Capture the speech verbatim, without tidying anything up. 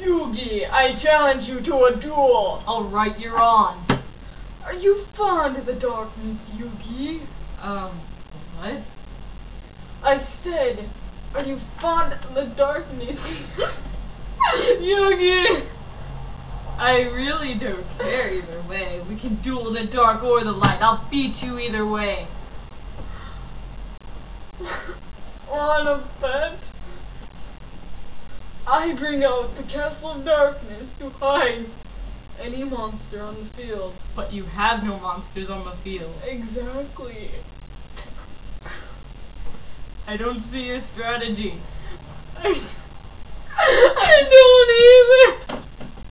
Yugi, I challenge you to a duel. Alright, you're on. Are you fond of the darkness, Yugi? Um, what? I said, are you fond of the darkness? Yugi! I really don't care either way. We can duel in the dark or the light. I'll beat you either way. On a bet? I bring out the Castle of Darkness to hide any monster on the field. But you have no monsters on the field. Exactly. I don't see your strategy. I, I don't either.